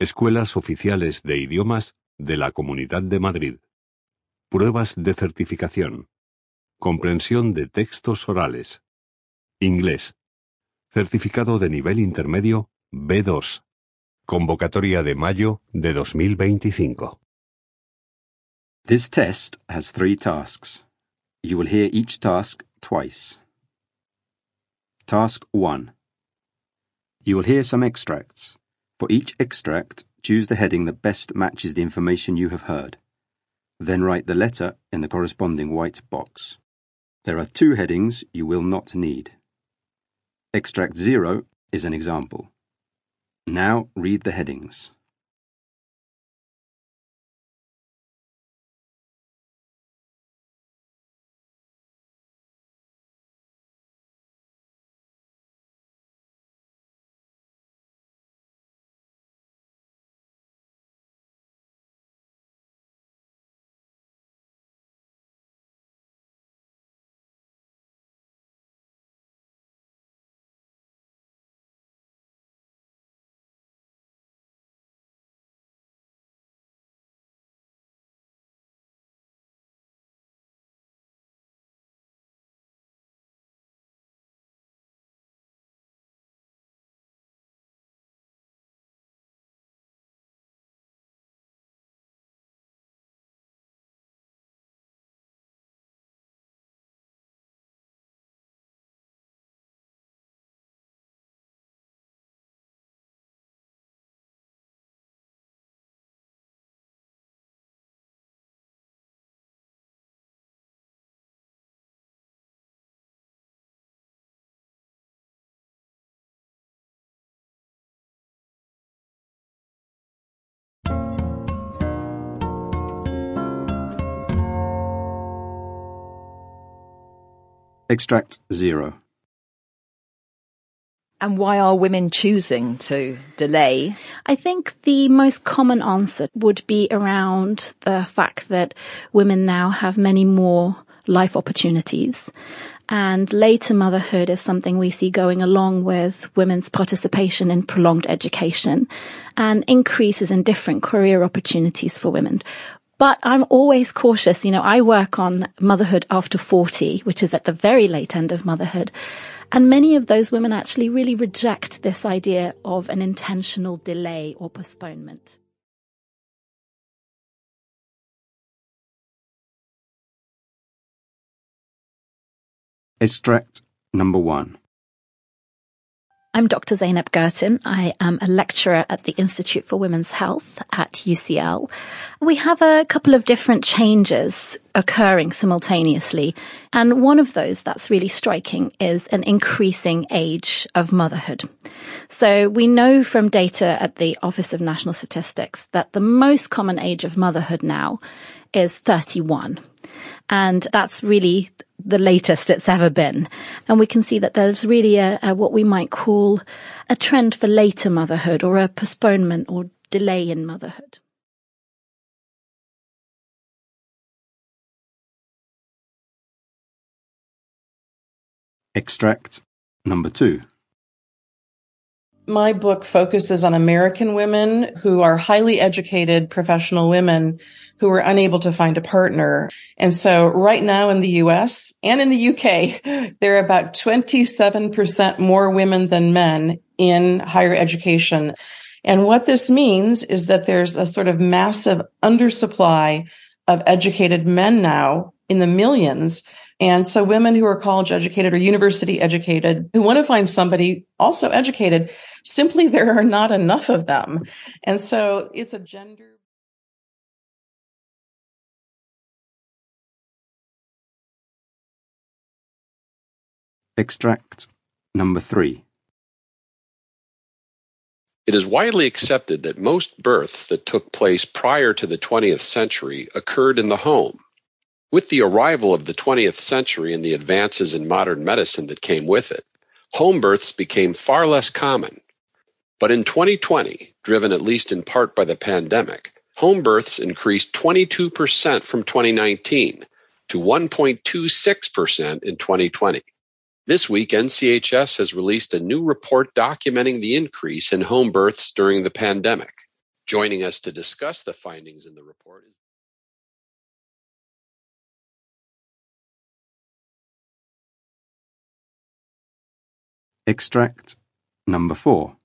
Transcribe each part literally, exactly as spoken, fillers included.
Escuelas Oficiales de Idiomas de la Comunidad de Madrid. Pruebas de certificación. Comprensión de textos orales. Inglés. Certificado de nivel intermedio B dos. Convocatoria de mayo de dos mil veinticinco. This test has three tasks. You will hear each task twice. Task one. You will hear some extracts. For each extract, choose the heading that best matches the information you have heard. Then write the letter in the corresponding white box. There are two headings you will not need. Extract zero is an example. Now read the headings. Extract zero. And why are women choosing to delay? I think the most common answer would be around the fact that women now have many more life opportunities. And later motherhood is something we see going along with women's participation in prolonged education and increases in different career opportunities for women. But I'm always cautious. You know, I work on motherhood after forty, which is at the very late end of motherhood. And many of those women actually really reject this idea of an intentional delay or postponement. Extract number one. I'm Doctor Zeynep Gurtin. I am a lecturer at the Institute for Women's Health at U C L. We have a couple of different changes occurring simultaneously. And one of those that's really striking is an increasing age of motherhood. So we know from data at the Office of National Statistics that the most common age of motherhood now is thirty-one. And that's really the latest it's ever been. And we can see that there's really a, a what we might call a trend for later motherhood or a postponement or delay in motherhood. Extract number two. My book focuses on American women who are highly educated professional women who are unable to find a partner. And so right now in the U S and in the U K, there are about twenty-seven percent more women than men in higher education. And what this means is that there's a sort of massive undersupply of educated men now in the millions. And so women who are college educated or university educated who want to find somebody also educated, simply there are not enough of them. And so it's a gender. Extract number three. It is widely accepted that most births that took place prior to the twentieth century occurred in the home. With the arrival of the twentieth century and the advances in modern medicine that came with it, home births became far less common. But in twenty twenty, driven at least in part by the pandemic, home births increased twenty-two percent from twenty nineteen to one point two six percent in twenty twenty. This week, N C H S has released a new report documenting the increase in home births during the pandemic. Joining us to discuss the findings in the report is Extract number four.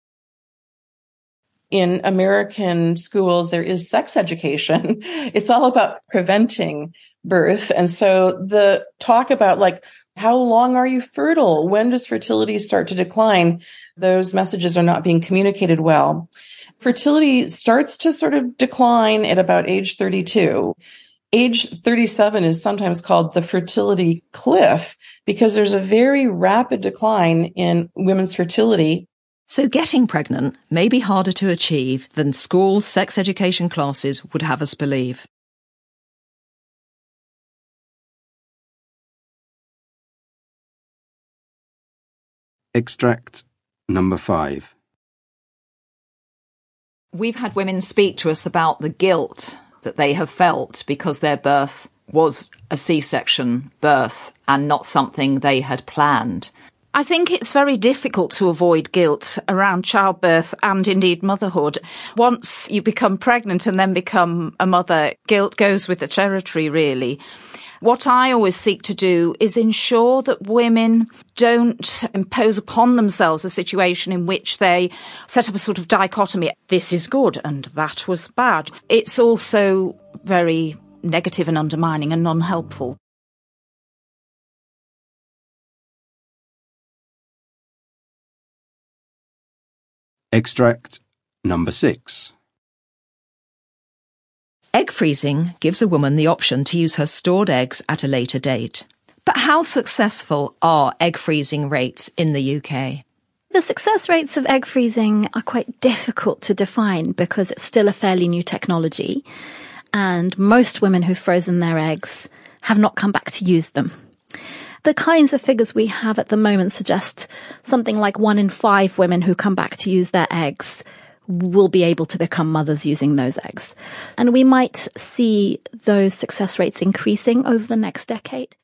In American schools, there is sex education. It's all about preventing birth. And so the talk about like, how long are you fertile? When does fertility start to decline? Those messages are not being communicated well. Fertility starts to sort of decline at about age thirty-two. Age thirty-seven is sometimes called the fertility cliff because there's a very rapid decline in women's fertility. So getting pregnant may be harder to achieve than school sex education classes would have us believe. Extract number five. We've had women speak to us about the guilt that they have felt because their birth was a C-section birth and not something they had planned. I think it's very difficult to avoid guilt around childbirth and indeed motherhood. Once you become pregnant and then become a mother, guilt goes with the territory, really. What I always seek to do is ensure that women don't impose upon themselves a situation in which they set up a sort of dichotomy. This is good and that was bad. It's also very negative and undermining and non-helpful. Extract number six. Egg freezing gives a woman the option to use her stored eggs at a later date. But how successful are egg freezing rates in the U K? The success rates of egg freezing are quite difficult to define because it's still a fairly new technology, and most women who've frozen their eggs have not come back to use them. The kinds of figures we have at the moment suggest something like one in five women who come back to use their eggs will be able to become mothers using those eggs. And we might see those success rates increasing over the next decade.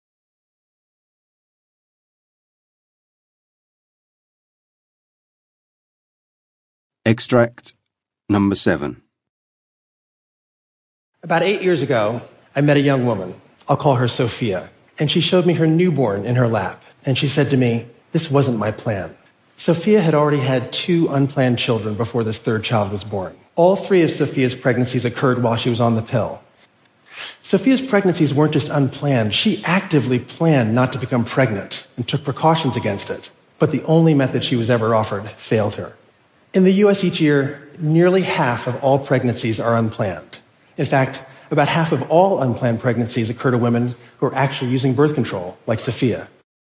Extract number seven. About eight years ago, I met a young woman. I'll call her Sophia. And she showed me her newborn in her lap. And she said to me, "This wasn't my plan." Sophia had already had two unplanned children before this third child was born. All three of Sophia's pregnancies occurred while she was on the pill. Sophia's pregnancies weren't just unplanned. She actively planned not to become pregnant and took precautions against it. But the only method she was ever offered failed her. In the U S each year, nearly half of all pregnancies are unplanned. In fact, about half of all unplanned pregnancies occur to women who are actually using birth control, like Sophia.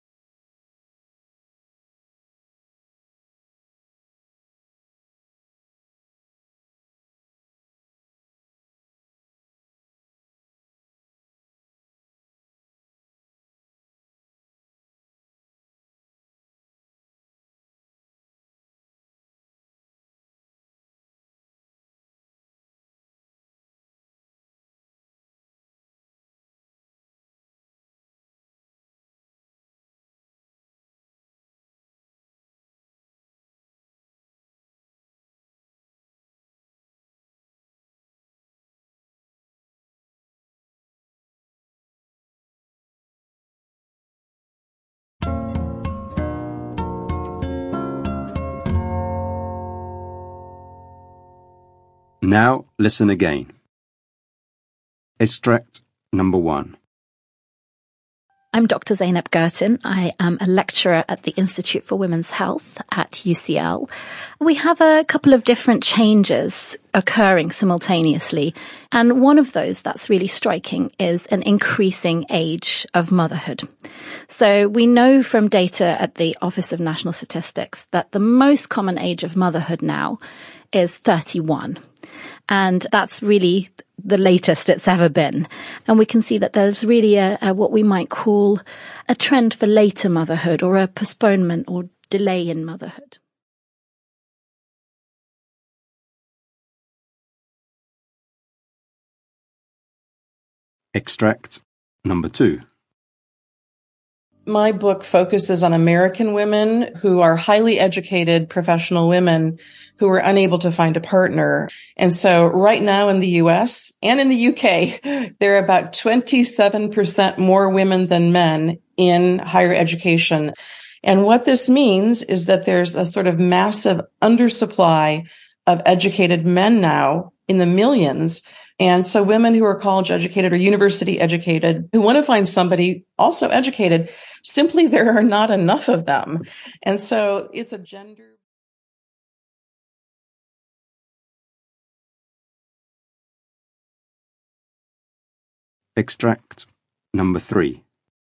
Now listen again. Extract number one. I'm Doctor Zeynep Gurtin. I am a lecturer at the Institute for Women's Health at U C L. We have a couple of different changes occurring simultaneously, and one of those that's really striking is an increasing age of motherhood. So we know from data at the Office of National Statistics that the most common age of motherhood now is thirty-one. And that's really the latest it's ever been. And we can see that there's really a, a what we might call a trend for later motherhood, or a postponement or delay in motherhood. Extract number two. My book focuses on American women who are highly educated professional women who are unable to find a partner. And so right now in the U S and in the U K, there are about twenty-seven percent more women than men in higher education. And what this means is that there's a sort of massive undersupply of educated men now in the millions. And so women who are college educated or university educated who want to find somebody also educated, simply there are not enough of them. And so it's a gender. Extract number three.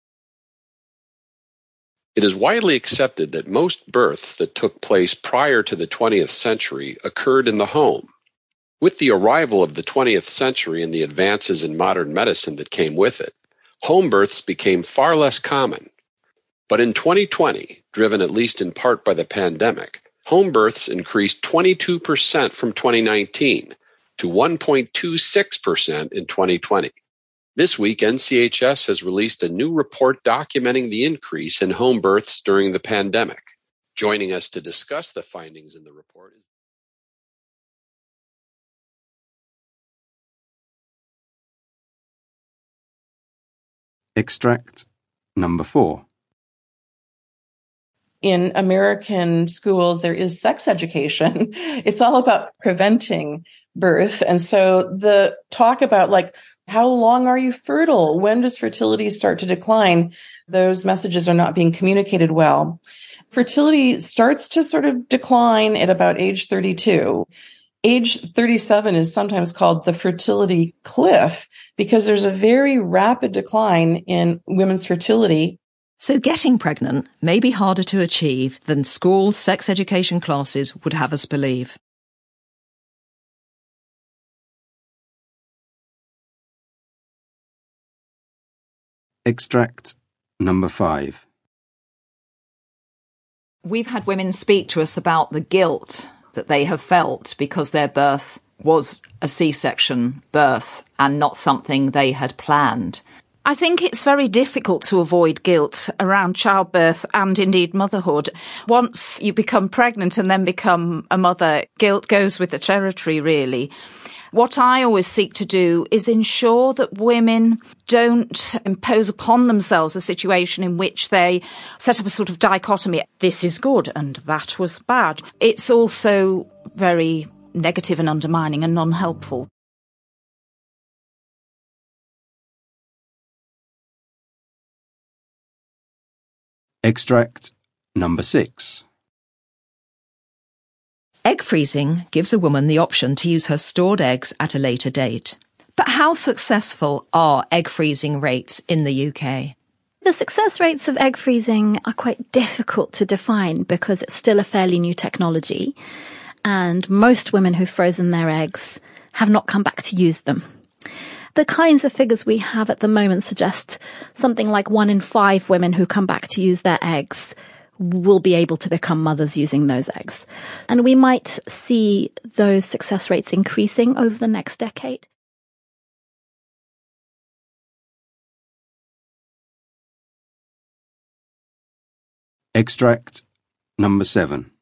It is widely accepted that most births that took place prior to the twentieth century occurred in the home. With the arrival of the twentieth century and the advances in modern medicine that came with it, home births became far less common. But in twenty twenty, driven at least in part by the pandemic, home births increased twenty-two percent from twenty nineteen to one point two six percent in twenty twenty. This week, N C H S has released a new report documenting the increase in home births during the pandemic. Joining us to discuss the findings in the report is Extract number four. In American schools, there is sex education. It's all about preventing birth. And so the talk about like, how long are you fertile? When does fertility start to decline? Those messages are not being communicated well. Fertility starts to sort of decline at about age thirty-two. Age thirty-seven is sometimes called the fertility cliff because there's a very rapid decline in women's fertility. So getting pregnant may be harder to achieve than school sex education classes would have us believe. Extract number five. We've had women speak to us about the guilt that they have felt because their birth was a C-section birth and not something they had planned. I think it's very difficult to avoid guilt around childbirth and indeed motherhood. Once you become pregnant and then become a mother, guilt goes with the territory, really. What I always seek to do is ensure that women don't impose upon themselves a situation in which they set up a sort of dichotomy. This is good and that was bad. It's also very negative and undermining and non-helpful. Extract number six. Egg freezing gives a woman the option to use her stored eggs at a later date. But how successful are egg freezing rates in the U K? The success rates of egg freezing are quite difficult to define because it's still a fairly new technology, and most women who've frozen their eggs have not come back to use them. The kinds of figures we have at the moment suggest something like one in five women who come back to use their eggs will be able to become mothers using those eggs. And we might see those success rates increasing over the next decade. Extract number seven.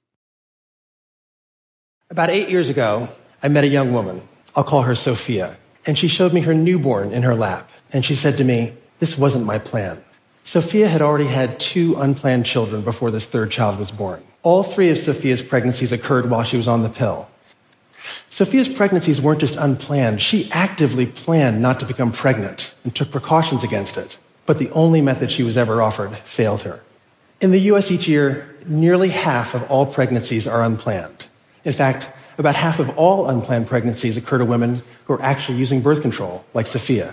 About eight years ago, I met a young woman. I'll call her Sophia. And she showed me her newborn in her lap. And she said to me, "This wasn't my plan." Sophia had already had two unplanned children before this third child was born. All three of Sophia's pregnancies occurred while she was on the pill. Sophia's pregnancies weren't just unplanned. She actively planned not to become pregnant and took precautions against it. But the only method she was ever offered failed her. In the U S each year, nearly half of all pregnancies are unplanned. In fact, about half of all unplanned pregnancies occur to women who are actually using birth control, like Sophia.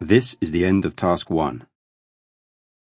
This is the end of task one.